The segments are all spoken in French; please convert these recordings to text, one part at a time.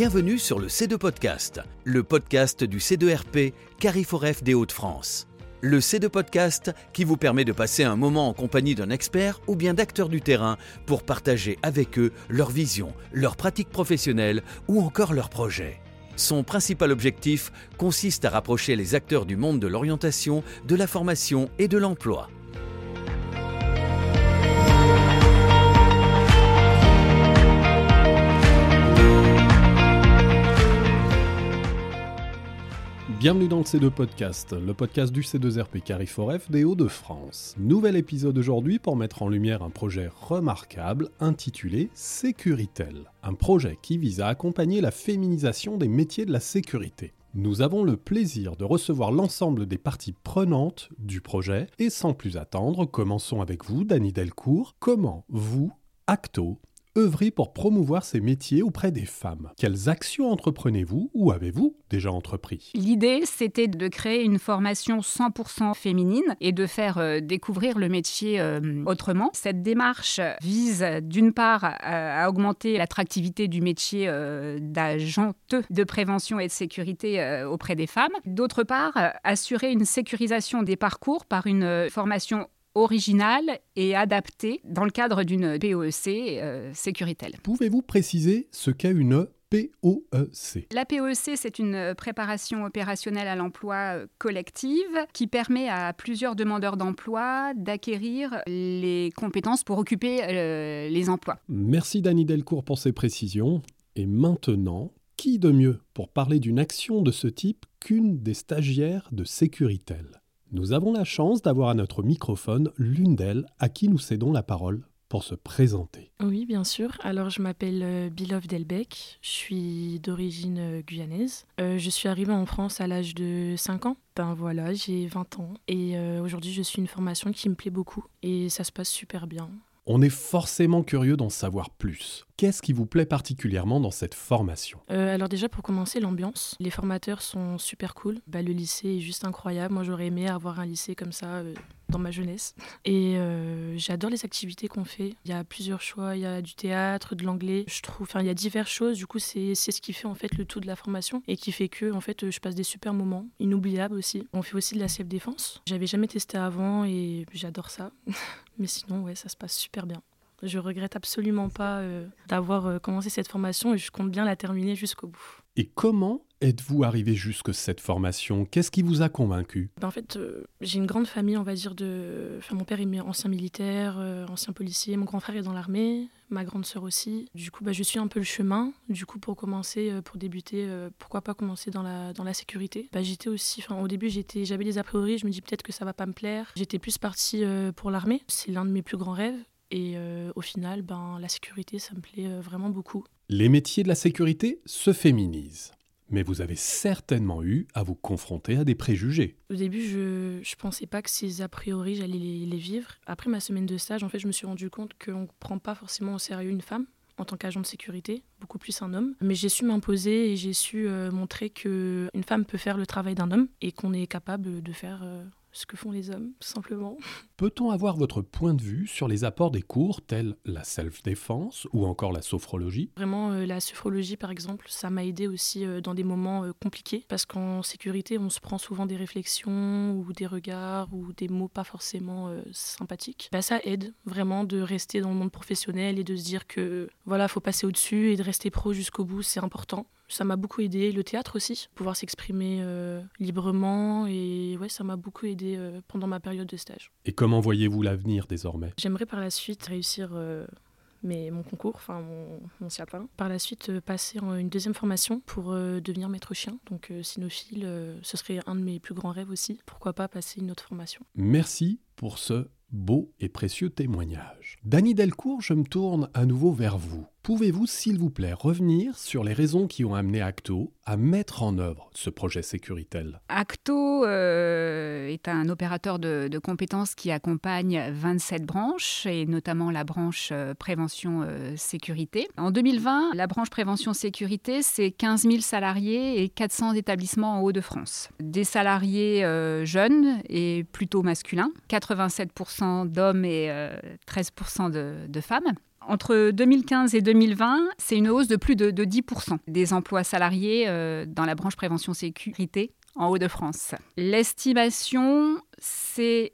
Bienvenue sur le C2 Podcast, le podcast du C2RP Carrefour des Hauts-de-France. Le C2 Podcast qui vous permet de passer un moment en compagnie d'un expert ou bien d'acteurs du terrain pour partager avec eux leur vision, leurs pratiques professionnelles ou encore leurs projets. Son principal objectif consiste à rapprocher les acteurs du monde de l'orientation, de la formation et de l'emploi. Bienvenue dans le C2 Podcast, le podcast du C2RP Carrefour des Hauts-de-France. Nouvel épisode aujourd'hui pour mettre en lumière un projet remarquable intitulé Sécuritel. Un projet qui vise à accompagner la féminisation des métiers de la sécurité. Nous avons le plaisir de recevoir l'ensemble des parties prenantes du projet et sans plus attendre, commençons avec vous, Dany Delcourt. Comment vous, Acto, œuvrez pour promouvoir ces métiers auprès des femmes? Quelles actions entreprenez-vous ou avez-vous déjà entrepris? L'idée, c'était de créer une formation 100% féminine et de faire découvrir le métier autrement. Cette démarche vise d'une part à augmenter l'attractivité du métier d'agente de prévention et de sécurité auprès des femmes. D'autre part, assurer une sécurisation des parcours par une formation originale et adaptée dans le cadre d'une POEC Sécuritel. Pouvez-vous préciser ce qu'est une POEC? La POEC, c'est une préparation opérationnelle à l'emploi collective qui permet à plusieurs demandeurs d'emploi d'acquérir les compétences pour occuper les emplois. Merci Dany Delcourt pour ces précisions. Et maintenant, qui de mieux pour parler d'une action de ce type qu'une des stagiaires de Sécuritel? Nous avons la chance d'avoir à notre microphone l'une d'elles à qui nous cédons la parole pour se présenter. Oui, bien sûr. Alors, je m'appelle Bilov Delbecq, je suis d'origine guyanaise. Je suis arrivée en France à l'âge de 5 ans. Ben voilà, j'ai 20 ans et aujourd'hui, je suis une formation qui me plaît beaucoup et ça se passe super bien. On est forcément curieux d'en savoir plus. Qu'est-ce qui vous plaît particulièrement dans cette formation? Alors déjà, pour commencer, l'ambiance. Les formateurs sont super cool. Le lycée est juste incroyable. Moi, j'aurais aimé avoir un lycée comme ça dans ma jeunesse. Et j'adore les activités qu'on fait. Il y a plusieurs choix. Il y a du théâtre, de l'anglais. Il y a diverses choses. Du coup, c'est ce qui fait en fait le tout de la formation et qui fait que en fait, je passe des super moments, inoubliables aussi. On fait aussi de la self-défense. J'avais jamais testé avant et j'adore ça. Mais sinon, ouais, ça se passe super bien. Je regrette absolument pas d'avoir commencé cette formation et je compte bien la terminer jusqu'au bout. Et comment êtes-vous arrivé jusque cette formation? Qu'est-ce qui vous a convaincu? En fait, j'ai une grande famille, on va dire, mon père est ancien militaire, ancien policier, mon grand frère est dans l'armée, ma grande sœur aussi. Du coup, je suis un peu le chemin. Du coup, pour débuter, pourquoi pas commencer dans la sécurité? J'étais aussi, au début, j'avais des a priori, je me dis peut-être que ça va pas me plaire. J'étais plus partie pour l'armée, c'est l'un de mes plus grands rêves. Et au final, la sécurité, ça me plaît vraiment beaucoup. Les métiers de la sécurité se féminisent. Mais vous avez certainement eu à vous confronter à des préjugés. Au début, je pensais pas que ces a priori, j'allais les vivre. Après ma semaine de stage, en fait, je me suis rendu compte qu'on ne prend pas forcément au sérieux une femme en tant qu'agent de sécurité, beaucoup plus un homme. Mais j'ai su m'imposer et j'ai su montrer qu'une femme peut faire le travail d'un homme et qu'on est capable de faire ce que font les hommes, tout simplement. Peut-on avoir votre point de vue sur les apports des cours tels la self-défense ou encore la sophrologie? Vraiment, la sophrologie, par exemple, ça m'a aidée aussi dans des moments compliqués parce qu'en sécurité, on se prend souvent des réflexions ou des regards ou des mots pas forcément sympathiques. Ça aide vraiment de rester dans le monde professionnel et de se dire que voilà, faut passer au-dessus et de rester pro jusqu'au bout, c'est important. Ça m'a beaucoup aidé. Le théâtre aussi, pouvoir s'exprimer librement et ouais, ça m'a beaucoup aidé pendant ma période de stage. Et comment voyez-vous l'avenir désormais? J'aimerais par la suite réussir mon concours, mon CAPin. Par la suite, passer en une deuxième formation pour devenir maître chien. Donc cynophile, ce serait un de mes plus grands rêves aussi. Pourquoi pas passer une autre formation? Merci pour ce beau et précieux témoignage. Dany Delcourt, je me tourne à nouveau vers vous. Pouvez-vous, s'il vous plaît, revenir sur les raisons qui ont amené Acto à mettre en œuvre ce projet Sécuritel? Acto est un opérateur de compétences qui accompagne 27 branches, et notamment la branche prévention-sécurité. En 2020, la branche prévention-sécurité, c'est 15 000 salariés et 400 établissements en Hauts-de-France. Des salariés jeunes et plutôt masculins, 87% d'hommes et 13% de femmes. Entre 2015 et 2020, c'est une hausse de plus de 10% des emplois salariés dans la branche prévention sécurité en Hauts-de-France. L'estimation, c'est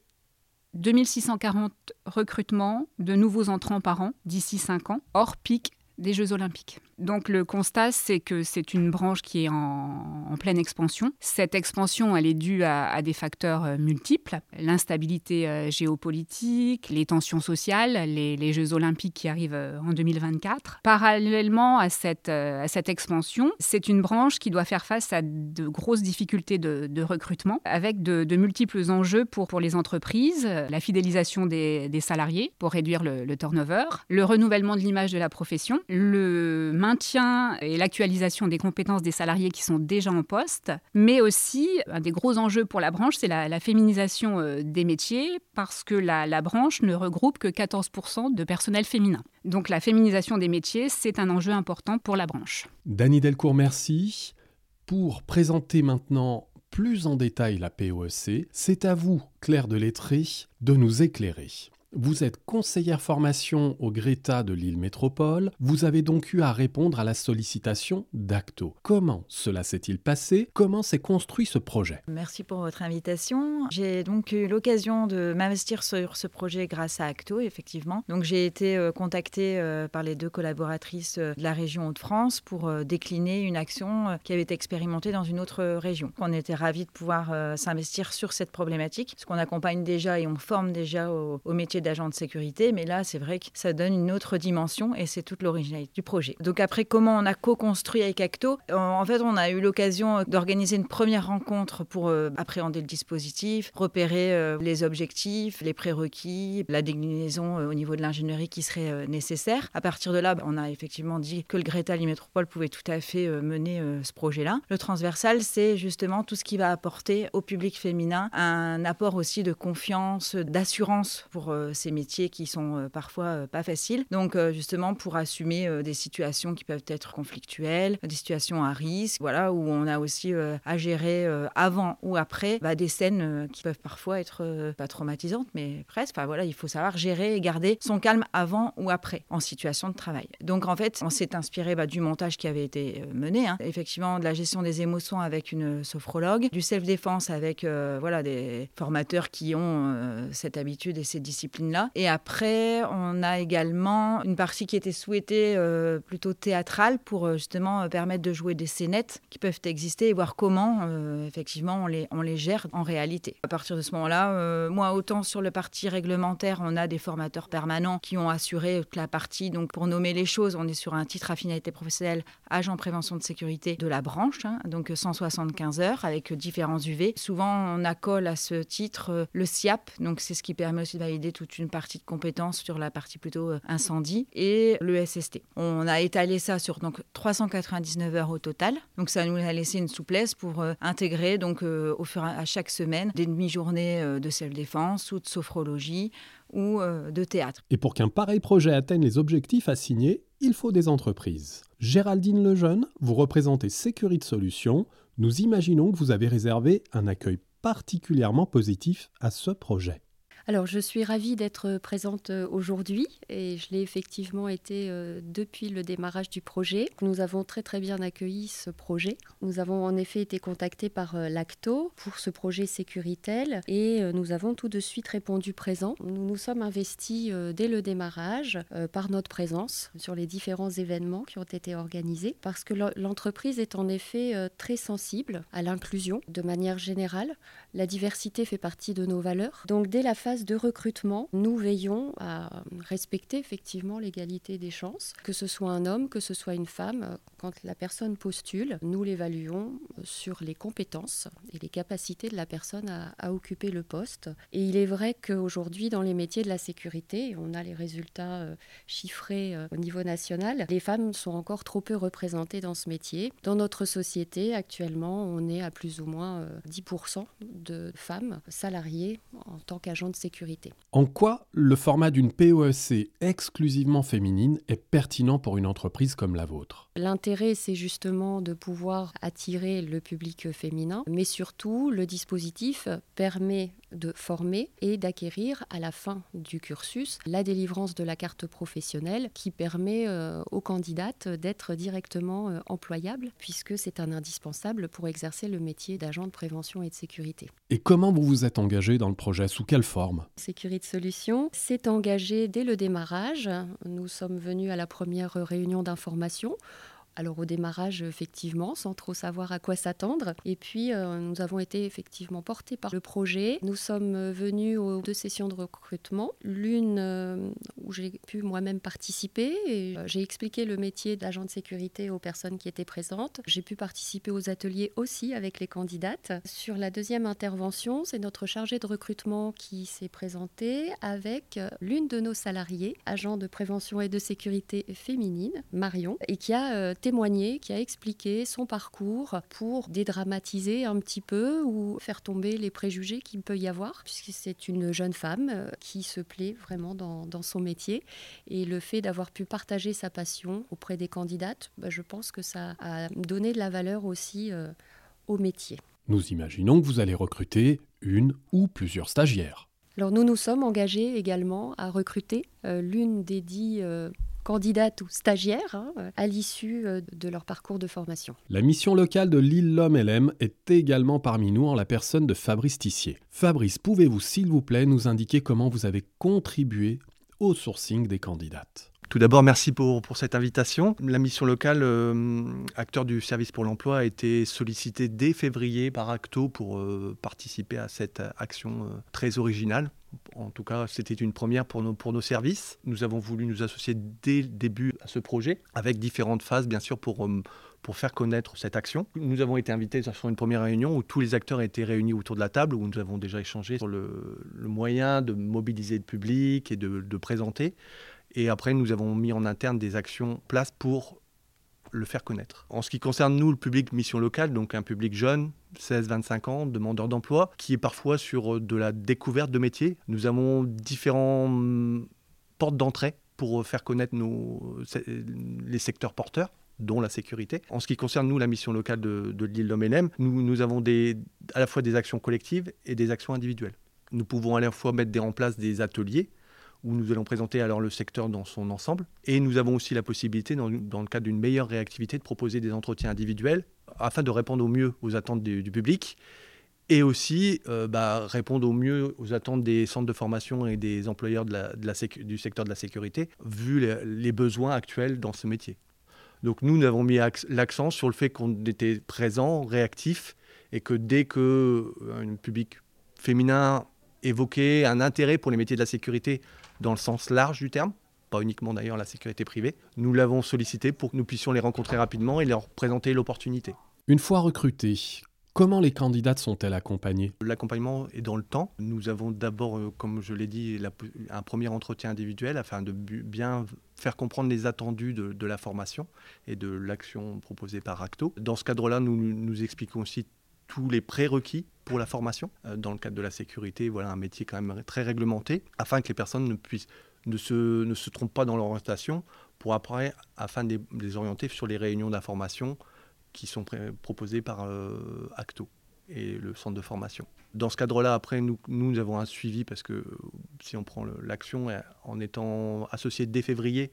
2640 recrutements de nouveaux entrants par an d'ici 5 ans, hors pic des Jeux Olympiques. Donc le constat, c'est que c'est une branche qui est en pleine expansion. Cette expansion, elle est due à des facteurs multiples. L'instabilité géopolitique, les tensions sociales, les Jeux Olympiques qui arrivent en 2024. Parallèlement à cette expansion, c'est une branche qui doit faire face à de grosses difficultés de recrutement, avec de multiples enjeux pour les entreprises, la fidélisation des salariés pour réduire le turnover, le renouvellement de l'image de la profession, le maintien et l'actualisation des compétences des salariés qui sont déjà en poste, mais aussi un des gros enjeux pour la branche, c'est la féminisation des métiers, parce que la branche ne regroupe que 14% de personnel féminin. Donc la féminisation des métiers, c'est un enjeu important pour la branche. Dany Delcourt, merci. Pour présenter maintenant plus en détail la POEC, c'est à vous, Claire Delettré, de nous éclairer. Vous êtes conseillère formation au Greta de Lille Métropole. Vous avez donc eu à répondre à la sollicitation d'Acto. Comment cela s'est-il passé ? Comment s'est construit ce projet ? Merci pour votre invitation. J'ai donc eu l'occasion de m'investir sur ce projet grâce à Acto, effectivement. Donc j'ai été contactée par les 2 collaboratrices de la région Hauts-de-France pour décliner une action qui avait été expérimentée dans une autre région. On était ravis de pouvoir s'investir sur cette problématique, parce qu'on accompagne déjà et on forme déjà au métier d'agent de sécurité, mais là c'est vrai que ça donne une autre dimension et c'est toute l'originalité du projet. Donc après, comment on a co-construit avec Acto ? En fait, on a eu l'occasion d'organiser une première rencontre pour appréhender le dispositif, repérer les objectifs, les prérequis, la déclinaison au niveau de l'ingénierie qui serait nécessaire. À partir de là, on a effectivement dit que le Greta Lille Métropole pouvait tout à fait mener ce projet-là. Le transversal, c'est justement tout ce qui va apporter au public féminin un apport aussi de confiance, d'assurance pour ces métiers qui sont parfois pas faciles. Donc justement pour assumer des situations qui peuvent être conflictuelles, des situations à risque, voilà, où on a aussi à gérer avant ou après des scènes qui peuvent parfois être pas traumatisantes, mais presque. Enfin voilà, il faut savoir gérer et garder son calme avant ou après en situation de travail. Donc en fait, on s'est inspiré du montage qui avait été mené, effectivement de la gestion des émotions avec une sophrologue, du self-défense avec des formateurs qui ont cette habitude et ces disciplines-là. Et après, on a également une partie qui était souhaitée plutôt théâtrale pour justement permettre de jouer des scénettes qui peuvent exister et voir comment effectivement on les gère en réalité. À partir de ce moment-là, moi autant sur le parti réglementaire, on a des formateurs permanents qui ont assuré toute la partie. Donc pour nommer les choses, on est sur un titre à finalité professionnelle agent prévention de sécurité de la branche, donc 175 heures avec différents UV. Souvent on accole à ce titre le SIAP, donc c'est ce qui permet aussi de valider toute une partie de compétences sur la partie plutôt incendie, et le SST. On a étalé ça sur donc 399 heures au total. Donc ça nous a laissé une souplesse pour intégrer donc à chaque semaine des demi-journées de self-défense ou de sophrologie ou de théâtre. Et pour qu'un pareil projet atteigne les objectifs assignés, il faut des entreprises. Géraldine Lejeune, vous représentez Sécurité Solutions. Nous imaginons que vous avez réservé un accueil particulièrement positif à ce projet. Alors, je suis ravie d'être présente aujourd'hui et je l'ai effectivement été depuis le démarrage du projet. Nous avons très très bien accueilli ce projet. Nous avons en effet été contactés par l'Acto pour ce projet Sécuritel et nous avons tout de suite répondu présent. Nous nous sommes investis dès le démarrage par notre présence sur les différents événements qui ont été organisés parce que l'entreprise est en effet très sensible à l'inclusion de manière générale. La diversité fait partie de nos valeurs. Donc dès la phase de recrutement, nous veillons à respecter effectivement l'égalité des chances, que ce soit un homme, que ce soit une femme. Quand la personne postule, nous l'évaluons sur les compétences et les capacités de la personne à occuper le poste. Et il est vrai qu'aujourd'hui, dans les métiers de la sécurité, on a les résultats chiffrés au niveau national, les femmes sont encore trop peu représentées dans ce métier. Dans notre société, actuellement, on est à plus ou moins 10% de femmes salariées en tant qu'agents de sécurité. En quoi le format d'une POSC exclusivement féminine est pertinent pour une entreprise comme la vôtre ? L'intérêt, c'est justement de pouvoir attirer le public féminin, mais surtout, le dispositif permet de former et d'acquérir à la fin du cursus la délivrance de la carte professionnelle qui permet aux candidates d'être directement employables puisque c'est un indispensable pour exercer le métier d'agent de prévention et de sécurité. Et comment vous vous êtes engagé dans le projet ? Sous quelle forme ? Sécurité Solutions s'est engagé dès le démarrage. Nous sommes venus à la première réunion d'information. Alors au démarrage, effectivement, sans trop savoir à quoi s'attendre. Et puis, nous avons été effectivement portés par le projet. Nous sommes venus aux 2 sessions de recrutement. L'une où j'ai pu moi-même participer. Et, j'ai expliqué le métier d'agent de sécurité aux personnes qui étaient présentes. J'ai pu participer aux ateliers aussi avec les candidates. Sur la deuxième intervention, c'est notre chargée de recrutement qui s'est présentée avec l'une de nos salariées, agent de prévention et de sécurité féminine, Marion, et qui a témoigné, qui a expliqué son parcours pour dédramatiser un petit peu ou faire tomber les préjugés qu'il peut y avoir, puisque c'est une jeune femme qui se plaît vraiment dans son métier. Et le fait d'avoir pu partager sa passion auprès des candidates, je pense que ça a donné de la valeur aussi au métier. Nous imaginons que vous allez recruter une ou plusieurs stagiaires. Alors nous sommes engagés également à recruter l'une des 10 candidates ou stagiaires à l'issue de leur parcours de formation. La mission locale de Lille L'Homme LM est également parmi nous en la personne de Fabrice Tissier. Fabrice, pouvez-vous s'il vous plaît nous indiquer comment vous avez contribué au sourcing des candidates ? Tout d'abord, merci pour cette invitation. La mission locale, acteur du service pour l'emploi, a été sollicitée dès février par Acto pour participer à cette action très originale. En tout cas, c'était une première pour nos services. Nous avons voulu nous associer dès le début à ce projet, avec différentes phases, bien sûr, pour faire connaître cette action. Nous avons été invités sur une première réunion où tous les acteurs étaient réunis autour de la table, où nous avons déjà échangé sur le moyen de mobiliser le public et de présenter. Et après, nous avons mis en interne des actions en place pour le faire connaître. En ce qui concerne nous, le public mission locale, donc un public jeune, 16-25 ans, demandeur d'emploi, qui est parfois sur de la découverte de métiers. Nous avons différentes portes d'entrée pour faire connaître les secteurs porteurs, dont la sécurité. En ce qui concerne nous, la mission locale de Lille L'Homme LM, nous avons à la fois des actions collectives et des actions individuelles. Nous pouvons à la fois mettre en place des ateliers où nous allons présenter alors le secteur dans son ensemble. Et nous avons aussi la possibilité, dans le cadre d'une meilleure réactivité, de proposer des entretiens individuels afin de répondre au mieux aux attentes du public et aussi répondre au mieux aux attentes des centres de formation et des employeurs du secteur de la sécurité, vu les besoins actuels dans ce métier. Donc nous avons mis l'accent sur le fait qu'on était présent, réactif, et que dès qu'un public féminin évoquait un intérêt pour les métiers de la sécurité dans le sens large du terme, pas uniquement d'ailleurs la sécurité privée, nous l'avons sollicité pour que nous puissions les rencontrer rapidement et leur présenter l'opportunité. Une fois recrutées, comment les candidates sont-elles accompagnées ? L'accompagnement est dans le temps. Nous avons d'abord, comme je l'ai dit, un premier entretien individuel afin de bien faire comprendre les attendus de la formation et de l'action proposée par Acto. Dans ce cadre-là, nous expliquons aussi tous les prérequis pour la formation. Dans le cadre de la sécurité, voilà un métier quand même très réglementé, afin que les personnes ne se trompent pas dans l'orientation, afin de les orienter sur les réunions d'information qui sont proposées par Acto et le centre de formation. Dans ce cadre-là, après, nous avons un suivi, parce que si on prend l'action en étant associé dès février,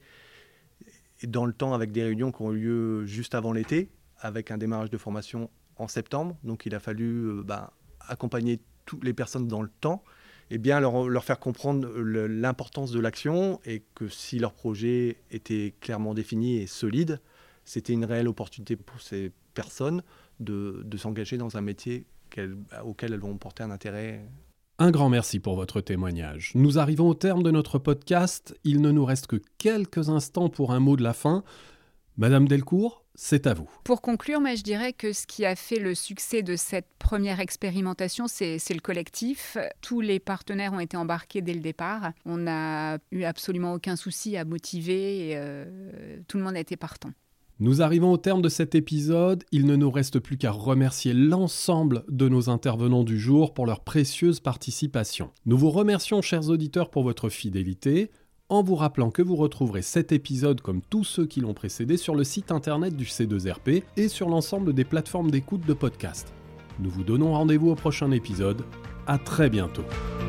et dans le temps avec des réunions qui ont eu lieu juste avant l'été, avec un démarrage de formation en septembre, donc il a fallu accompagner toutes les personnes dans le temps, et bien leur faire comprendre l'importance de l'action, et que si leur projet était clairement défini et solide, c'était une réelle opportunité pour ces personnes de s'engager dans un métier auquel elles vont porter un intérêt. Un grand merci pour votre témoignage. Nous arrivons au terme de notre podcast. Il ne nous reste que quelques instants pour un mot de la fin. Madame Delcourt, c'est à vous. Pour conclure, je dirais que ce qui a fait le succès de cette première expérimentation, c'est le collectif. Tous les partenaires ont été embarqués dès le départ. On n'a eu absolument aucun souci à motiver et tout le monde a été partant. Nous arrivons au terme de cet épisode, il ne nous reste plus qu'à remercier l'ensemble de nos intervenants du jour pour leur précieuse participation. Nous vous remercions, chers auditeurs, pour votre fidélité, en vous rappelant que vous retrouverez cet épisode comme tous ceux qui l'ont précédé sur le site internet du C2RP et sur l'ensemble des plateformes d'écoute de podcast. Nous vous donnons rendez-vous au prochain épisode. À très bientôt.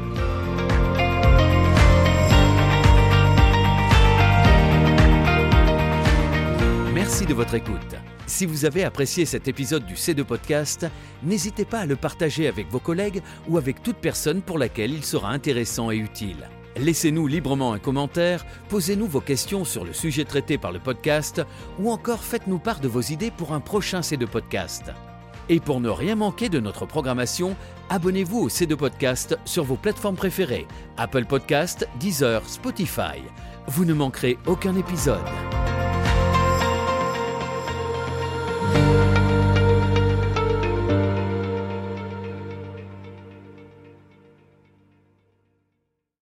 Merci de votre écoute. Si vous avez apprécié cet épisode du C2 Podcast, n'hésitez pas à le partager avec vos collègues ou avec toute personne pour laquelle il sera intéressant et utile. Laissez-nous librement un commentaire, posez-nous vos questions sur le sujet traité par le podcast ou encore faites-nous part de vos idées pour un prochain C2 Podcast. Et pour ne rien manquer de notre programmation, abonnez-vous au C2 Podcast sur vos plateformes préférées, Apple Podcast, Deezer, Spotify. Vous ne manquerez aucun épisode.